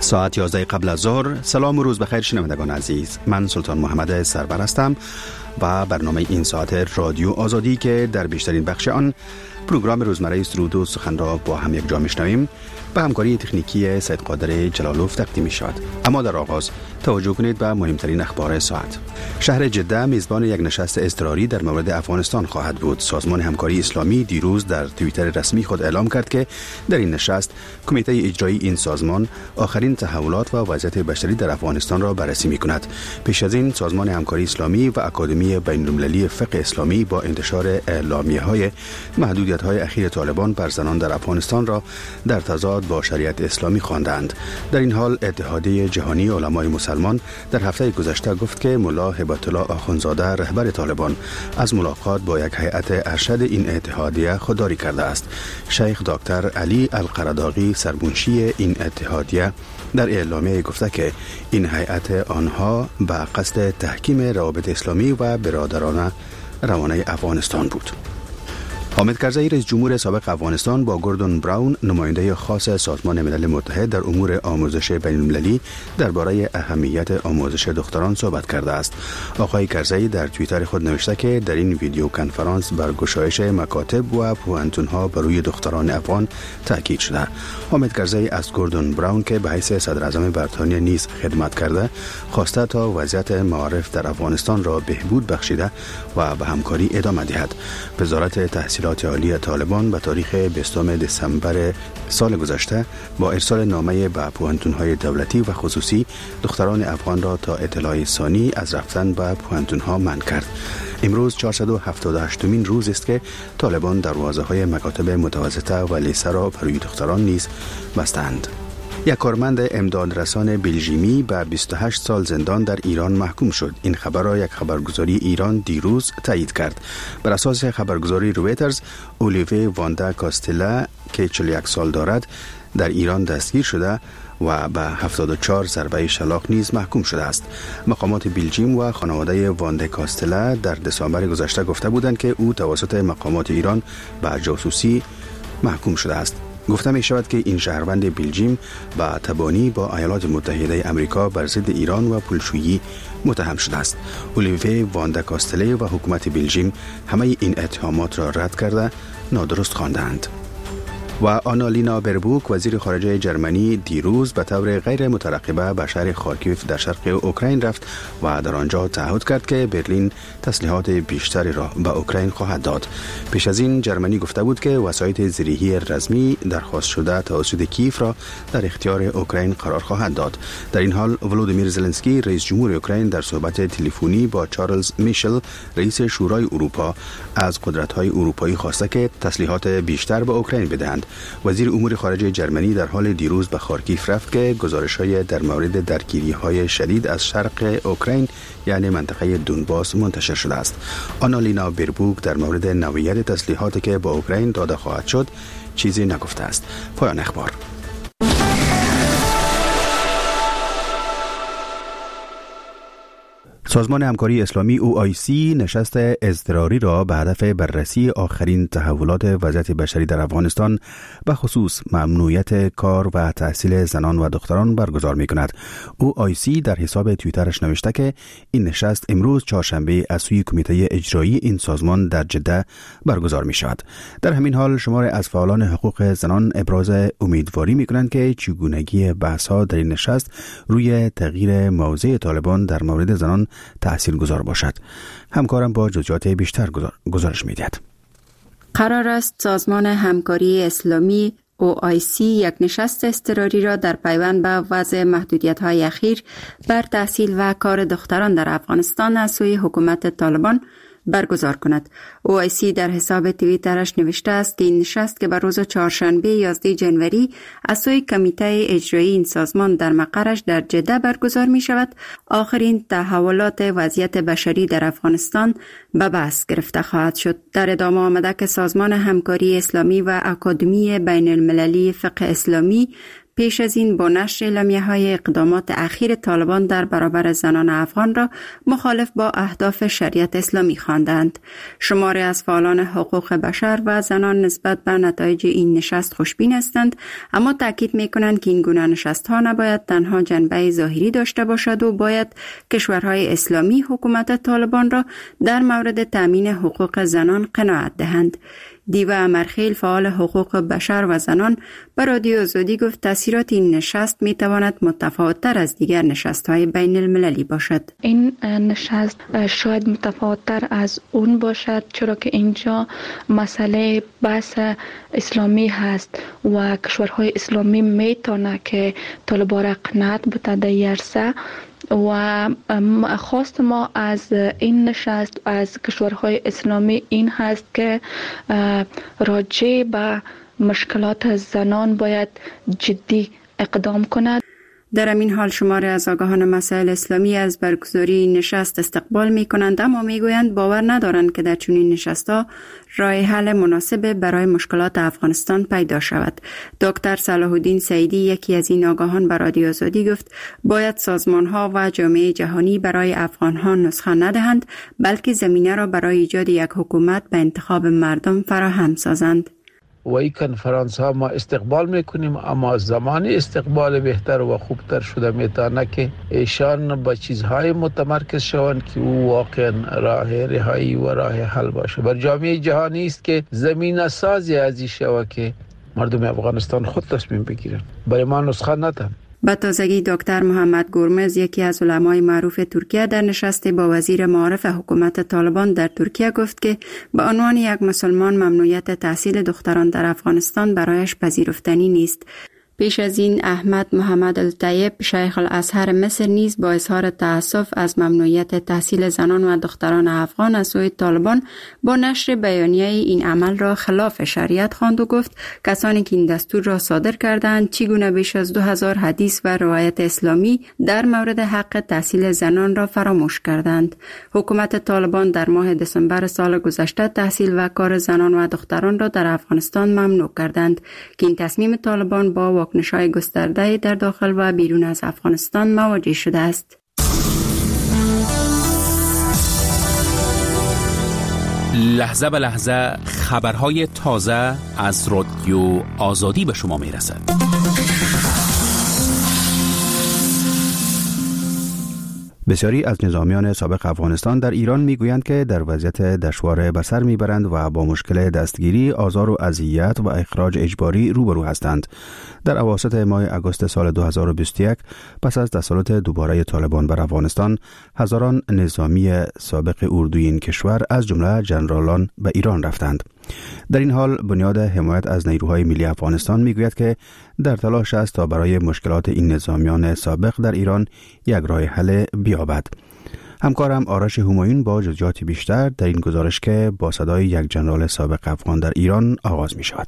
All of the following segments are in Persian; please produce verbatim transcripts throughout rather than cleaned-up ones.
ساعت یازده قبل از ظهر. سلام و روز بخیر شنوندگان عزیز، من سلطان محمد سرور هستم و برنامه این ساعت رادیو آزادی که در بیشترین بخش آن پروگرام روزمره سرود و سخن را با هم یک جا میشنویم به همکاری تکنیکی سید قادر جلالوف تقدیم می شود. اما در آغاز توجه کنید به مهمترین اخبار ساعت. شهر جده میزبان یک نشست اضطراری در مورد افغانستان خواهد بود. سازمان همکاری اسلامی دیروز در توییتر رسمی خود اعلام کرد که در این نشست کمیته اجرایی این سازمان آخرین تحولات و وضعیت بشری در افغانستان را بررسی می کند. پیش از این سازمان همکاری اسلامی و اکادمی بین‌المللی فقه اسلامی با انتشار اعلامیه‌های محدودیت‌های اخیر طالبان بر زنان در افغانستان را در تضاد با شریعت اسلامی خواندند. در این حال اتحادیه جهانی علمای مسلمان در هفته گذشته گفت که ملا هبت الله آخوندزاده رهبر طالبان از ملاقات با یک هیئت ارشد این اتحادیه خودداری کرده است. شیخ دکتر علی القرداغی سرمنشی این اتحادیه در اعلامیه گفته که این هیئت آنها به قصد تحکیم روابط اسلامی و برادرانه روانه افغانستان بود. حامد کرزی رئیس جمهور سابق افغانستان با گوردون براون نماینده خاص سازمان ملل متحد در امور آموزش بین‌المللی درباره اهمیت آموزش دختران صحبت کرده است. آقای کرزی در توییتر خود نوشته که در این ویدیو کنفرانس بر گشایش مکاتب و پوهنتون‌ها بر روی دختران افغان تاکید شده. حامد کرزی از گوردون براون که به حیث صدر اعظم بریتانیا نیز خدمت کرده خواسته تا وضعیت معارف در افغانستان را بهبود بخشیده و به همکاری ادامه دهد. وزارت تحصیلات عالی طالبان به تاریخ بیستم دسامبر سال گذشته با ارسال نامه به پوهنتون‌های دولتی و خصوصی دختران افغان را تا اطلاع ثانی از رفتن به پوهنتون‌ها منع کرد. امروز چهارصد و هفتاد و هشتمین روز است که طالبان دروازه‌های مکاتب متوسطه و لیسه را برای دختران نیز بستند. یک کارمند امدادرسان بلژیمی به بیست و هشت سال زندان در ایران محکوم شد. این خبر را یک خبرگزاری ایران دیروز تایید کرد. بر اساس خبرگزاری رویترز، اولیوی واندا کاستلا که چهل و یک سال دارد در ایران دستگیر شده و به هفتاد و چهار ضربه شلاق نیز محکوم شده است. مقامات بلژیم و خانواده واندا کاستلا در دسامبر گذشته گفته بودند که او توسط مقامات ایران به جاسوسی محکوم شده است. گفته می شود که این شهروند بلژیم با تبانی با ایالات متحده امریکا بر ضد ایران و پولشویی متهم شده است. اولیوی واندا کاستله و حکومت بلژیم همه این اتهامات را رد کرده نادرست خواندند. و آنالینا بربوک وزیر خارجه جرمنی دیروز به طور غیر مترقبه به شهر خارکیف در شرق اوکراین رفت و در آنجا تعهد کرد که برلین تسلیحات بیشتری را به اوکراین خواهد داد. پیش از این جرمنی گفته بود که وسایط زیرهی رزمی درخواست شده توسط کیف را در اختیار اوکراین قرار خواهد داد. در این حال ولودیمیر زلنسکی رئیس جمهور اوکراین در صحبت تلفنی با چارلز میشل رئیس شورای اروپا از قدرت‌های اروپایی خواسته که تسلیحات بیشتر به اوکراین بدهند. وزیر امور خارجه جرمنی در حال دیروز به خارکیف رفت که گزارش‌های در مورد درگیری‌های شدید از شرق اوکراین یعنی منطقه دونباس منتشر شده است. آنالینا بربوک در مورد نوعیت تسلیحاتی که با اوکراین داده خواهد شد چیزی نگفته است. پایان اخبار. سازمان همکاری اسلامی او آی سی نشست اضطراری را به هدف بررسی آخرین تحولات وضعیت بشری در افغانستان به خصوص ممنوعیت کار و تحصیل زنان و دختران برگزار می کند. او آی سی در حساب توییترش نوشته که این نشست امروز چهارشنبه از سوی کمیته اجرایی این سازمان در جده برگزار می شود. در همین حال شمار از فعالان حقوق زنان ابراز امیدواری می کنند که چگونگی بحث‌ها در این نشست روی تغییر موضع طالبان در مورد زنان تأثیر گذار باشد. همکارم با جزئیات بیشتر گزارش می‌دهد. قرار است سازمان همکاری اسلامی او آی سی یک نشست اضطراری را در پیوند به وضع محدودیت‌های اخیر بر تحصیل و کار دختران در افغانستان از سوی حکومت طالبان برگزار کند. او آی سی در حساب توییترش نوشته است که این نشست که بر روز چهارشنبه یازده ژانویه از سوی کمیته اجرایی این سازمان در مقرش در جده برگزار می شود، آخرین تحولات وضعیت بشری در افغانستان به بحث گرفته خواهد شد. در ادامه آمده که سازمان همکاری اسلامی و اکادمی بین المللی فقه اسلامی پیش از این با نشر اعلامیه‌های اقدامات اخیر طالبان در برابر زنان افغان را مخالف با اهداف شریعت اسلامی خواندند. شماری از فعالان حقوق بشر و زنان نسبت به نتایج این نشست خوشبین هستند، اما تاکید می‌کنند که این گونه نشست‌ها نباید تنها جنبه ظاهری داشته باشد و باید کشورهای اسلامی حکومت طالبان را در مورد تامین حقوق زنان قناعت دهند. دیو امرخیل فعال حقوق بشر و زنان به رادیو آزادی گفت تاثیرات این نشست می تواند متفاوت‌تر از دیگر نشست‌های بین المللی باشد. این نشست شاید متفاوت‌تر از اون باشد، چرا که اینجا مسئله بحث اسلامی هست و کشورهای اسلامی می تونه که طالبان را قناعت بده در این عرصه و خواست ما از این نشست از کشورهای اسلامی این هست که راجع به مشکلات زنان باید جدی اقدام کند. در همین حال شماری از آگاهان مسائل اسلامی از برگزاری نشست استقبال می کنند، اما می گویند باور ندارند که در چنین نشست‌ها راه حل مناسب برای مشکلات افغانستان پیدا شود. دکتر صلاح الدین سعیدی یکی از این آگاهان به رادیو آزادی گفت باید سازمان‌ها و جامعه جهانی برای افغان‌ها نسخه ندهند، بلکه زمینه را برای ایجاد یک حکومت به انتخاب مردم فراهم سازند. و این کنفرانس ها ما استقبال میکنیم، اما زمان استقبال بهتر و خوبتر شده میتونه که ایشان با چیزهای متمرکز شوند که او واقعا راه رهایی و راه حل باشه. بر جامعه جهانی است که زمینه سازی از این شوه که مردم افغانستان خود تصمیم بگیرن، برای ما نسخه ندن. به تازگی دکتر محمد گرمز یکی از علمای معروف ترکیه در نشست با وزیر معارف حکومت طالبان در ترکیه گفت که به عنوان یک مسلمان ممنوعیت تحصیل دختران در افغانستان برایش پذیرفتنی نیست. پیش از این احمد محمد الطیب شیخ الازهر مصر نیز با اظهار تأسف از ممنوعیت تحصیل زنان و دختران افغان از سوی طالبان با نشر بیانیه این عمل را خلاف شریعت خواند و گفت کسانی که این دستور را صادر کردند چگونه بیش از دو هزار حدیث و روایت اسلامی در مورد حق تحصیل زنان را فراموش کردند. حکومت طالبان در ماه دسامبر سال گذشته تحصیل و کار زنان و دختران را در افغانستان ممنوع کردند که این تصمیم طالبان با واکنش‌های گسترده در داخل و بیرون از افغانستان مواجه شده است. لحظه به لحظه خبرهای تازه از رادیو آزادی به شما میرسد. بسیاری از نظامیان سابق افغانستان در ایران میگویند که در وضعیت دشوار به سر میبرند و با مشکل دستگیری، آزار و اذیت و اخراج اجباری روبرو هستند. در اواسط ماه آگوست سال دو هزار و بیست و یک پس از تسلط دوباره طالبان بر افغانستان، هزاران نظامی سابق اردوی این کشور از جمله ژنرالان به ایران رفتند. در این حال بنیاد حمایت از نیروهای ملی افغانستان میگوید که در تلاش است تا برای مشکلات این نظامیان سابق در ایران یک راه حل بیابد. همکارم آرش همایون با جزئیات بیشتر در این گزارش که با صدای یک ژنرال سابق افغان در ایران آغاز می شود.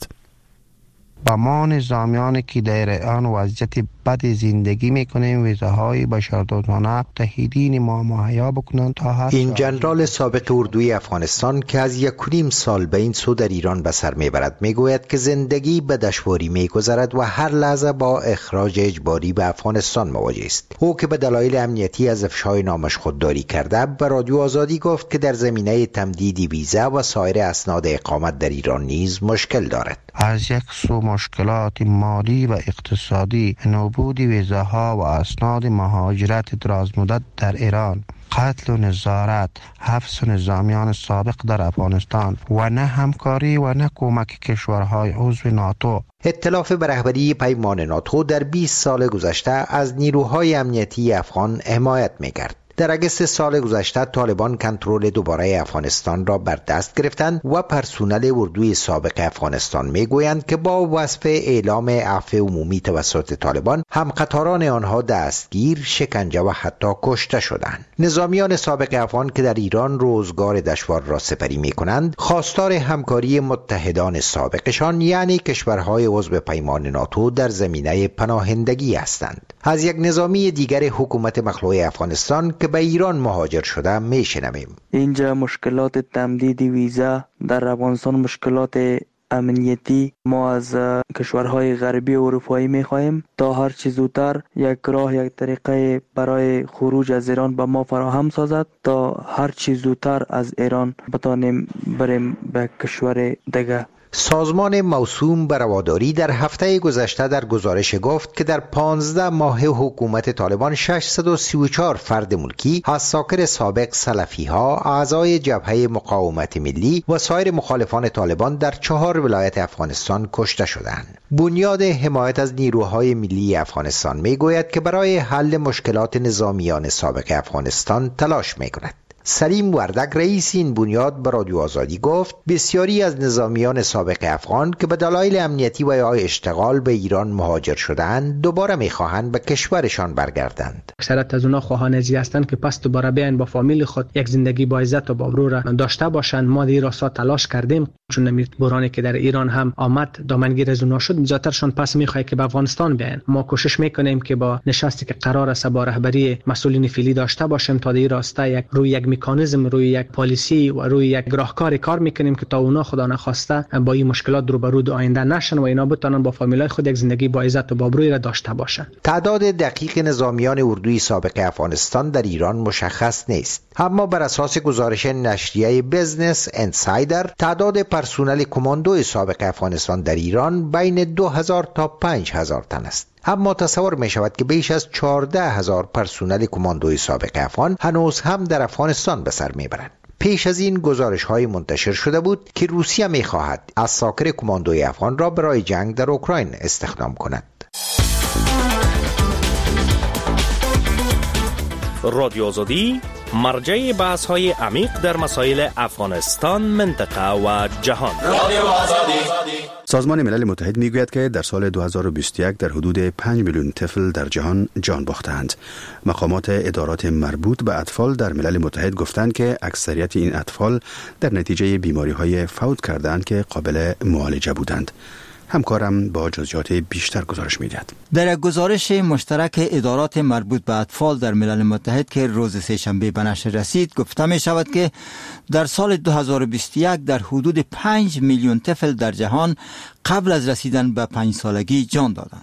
با ما نظامیانی که در آن وضعیت بد زندگی میکنیم ویزاهای بشردوستانه تهیدین ما مهیا بکنند تا هر این ژنرال سابق اردوی افغانستان که از یک و نیم سال به این سو در ایران به سر میبرد میگوید که زندگی به دشواری میگذرد و هر لحظه با اخراج اجباری به افغانستان مواجه است. او که به دلایل امنیتی از افشای نامش خودداری کرده به رادیو آزادی گفت که در زمینه تمدید ویزا و سایر اسناد اقامت در ایران نیز مشکل دارد. از یک سو مشکلات مالی و اقتصادی، نبود ویزاها و اسناد مهاجرت درازمدت در ایران، قتل و نظارت، حبس نظامیان سابق در افغانستان و نه همکاری و نه کمک کشورهای عضو ناتو. ائتلاف به رهبری پیمان ناتو در بیست سال گذشته از نیروهای امنیتی افغان حمایت می‌کرد. در اگست سال گذشته طالبان کنترل دوباره افغانستان را بر دست گرفتند و پرسونل اردوی سابق افغانستان میگویند که با وصف اعلام عفو عمومی توسط طالبان همقطاران آنها دستگیر، شکنجه و حتی کشته شدند. نظامیان سابق افغان که در ایران روزگار دشوار را سپری میکنند خواستار همکاری متحدان سابقشان یعنی کشورهای عضو پیمان ناتو در زمینه پناهندگی هستند. از یک نظامی دیگر حکومت مخلوع افغانستان که به ایران مهاجر شده میشنویم. اینجا مشکلات تمدید ویزا در افغانستان مشکلات امنیتی ما از کشورهای غربی و اروپایی می‌خواهیم تا هر چه زودتر یک راه یک طریقه برای خروج از ایران به ما فراهم سازد تا هر چه زودتر از ایران بتانیم بریم به کشور دیگه. سازمان موسوم به رواداری در هفته گذشته در گزارش گفت که در پانزده ماه حکومت طالبان ششصد و سی و چهار فرد ملکی، عساکر سابق سلفی ها، اعضای جبهه مقاومت ملی و سایر مخالفان طالبان در چهار ولایت افغانستان کشته شدند. بنیاد حمایت از نیروهای ملی افغانستان می گوید که برای حل مشکلات نظامیان سابق افغانستان تلاش می کند. سلیم وردک رئیس این بنیاد به رادیو آزادی گفت بسیاری از نظامیان سابق افغان که به دلایل امنیتی و یا اشتغال به ایران مهاجر شدند دوباره میخواهند به کشورشان برگردند. اکثریت از اونا خواهان ازی هستند که پس دوباره بیان با فامیل خود یک زندگی با عزت و با ابرو را داشته باشند. ما در راستا تلاش کردیم، چون نمیر بحرانی که در ایران هم آمد دامنگیر از اونا شد، زیاترشان پس میخواد که به افغانستان بیان. ما کوشش میکنیم که با نشستی که قرار است با رهبری مسئولین فعلی داشته باشیم تا در راستا یک روی یک مکانیزم، روی یک پالیسی و روی یک راهکار کار میکنیم که تا اونا خدا نخواسته با این مشکلات روبرو آینده نشن و اینا بتونن با فامیلای خود یک زندگی با عزت و با ابروی را داشته باشن. تعداد دقیق نظامیان اردوی سابق افغانستان در ایران مشخص نیست، اما بر اساس گزارش نشریه بیزنس انسایدر تعداد پرسنل کماندوی سابق افغانستان در ایران بین دو هزار تا پنج هزار تن است. اما تصور می شود که بیش از چهارده هزار پرسنل کماندوی سابق افغان هنوز هم در افغانستان به سر می برند. پیش از این گزارش های منتشر شده بود که روسیه می خواهد عساکر کماندوی افغان را برای جنگ در اوکراین استخدام کند. رادیو آزادی مرجع بحث های عمیق در مسائل افغانستان، منطقه و جهان. رادیو آزادی. سازمان ملل متحد میگوید که در سال دو هزار و بیست و یک در حدود پنج میلیون طفل در جهان جان باختند. مقامات ادارات مربوط به اطفال در ملل متحد گفتند که اکثریت این اطفال در نتیجه بیماری‌های فوت کردند که قابل معالجه بودند. همکارم با جزئیات بیشتر گزارش می‌دهد. در یک گزارش مشترک ادارات مربوط به اطفال در ملل متحد که روز سه‌شنبه به نشر رسید گفته می شود که در سال دو هزار و بیست و یک در حدود پنج میلیون طفل در جهان قبل از رسیدن به پنج سالگی جان دادند.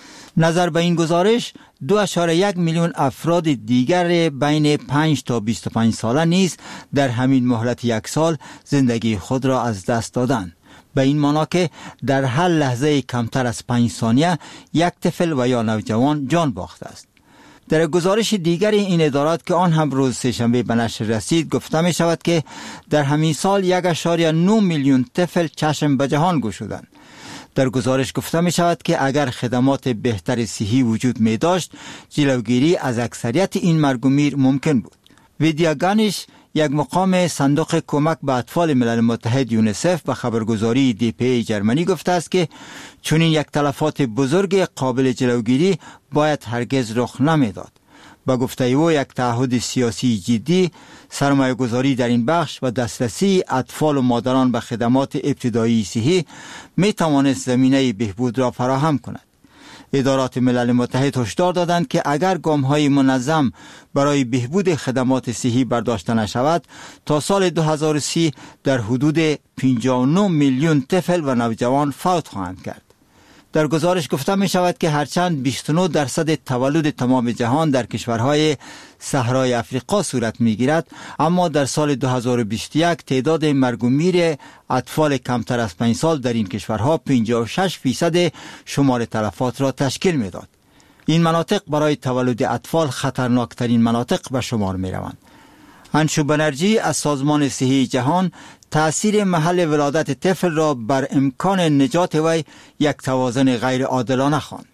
نظر به این گزارش دو ممیز یک میلیون افراد دیگر بین پنج تا بیست و پنج ساله نیز در همین مهلت یک سال زندگی خود را از دست دادند. به این معنی که در هر لحظه کمتر از پنج ثانیه یک طفل و یا نوجوان جان باخته است. در گزارش دیگر این ادارات که آن هم روز سه‌شنبه به نشر رسید گفته می شود که در همین سال یک ممیز نه میلیون طفل چشم به جهان گشودند. در گزارش گفته می شود که اگر خدمات بهتر صحی وجود می داشت جلوگیری از اکثریت این مرگ و میر ممکن بود. ویدیاگانش یک مقام صندوق کمک به اطفال ملل متحد یونیسف به خبرگزاری دی پی ای جرمنی گفته است که چنین یک تلفات بزرگ قابل جلوگیری باید هرگز رخ نمیداد. با گفته او یک تعهد سیاسی جدی، سرمایه گذاری در این بخش و دسترسی اطفال و مادران به خدمات ابتدایی صحی می توانست زمینه بهبود را فراهم کند. ادارات ملل متحد هشدار دادند که اگر گام‌های منظم برای بهبود خدمات صحی برداشته نشود تا سال دو هزار و سی در حدود پنجاه و نه میلیون طفل و نوجوان فوت خواهند کرد. در گزارش گفته می شود که هرچند بیست و نه درصد تولد تمام جهان در کشورهای صحرای افریقا صورت می گیرد، اما در سال دو هزار و بیست و یک تعداد مرگ و میر اطفال کمتر از پنج سال در این کشورها پنجاه و شش فیصد شمار تلفات را تشکیل می داد. این مناطق برای تولد اطفال خطرناکترین مناطق به شمار می روند. انشو بنرژی از سازمان صحی جهان تأثیر محل ولادت طفل را بر امکان نجات وی یک توازن غیر عادلانه خواند.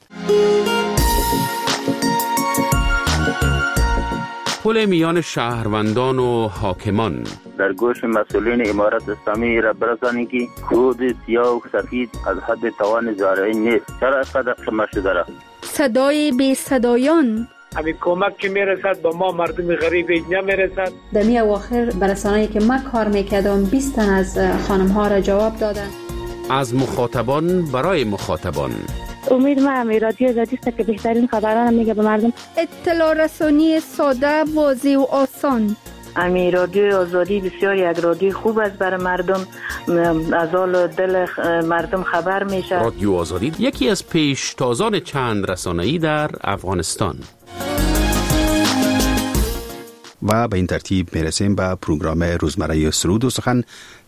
پل میان شهروندان و حاکمان در گوش مسئولین امارت اسلامی را برسانید که کود سیاه و سفید از حد توان زارعی نیست. چرا اینقدر کم شده را؟ صدای بی صدایان همین کمک که میرسد با ما مردم غریب نمیرسد. در می اواخر برسانه‌ای که من کار میکردم بیست تن از خانم ها را جواب دادن. از مخاطبان برای مخاطبان. امید ما امی رادیو آزادی است که بهترین خبران میگه به مردم. اطلاع رسانی ساده، واضح و آسان. امی رادیو آزادی بسیار یک رادیو خوب است برای مردم از حال دل مردم خبر میشه. رادیو آزادی یکی از پیشتازان چند رسانه‌ای در افغانستان. و به این ترتیب میرسیم به پروگرام روزمره سرود و سخن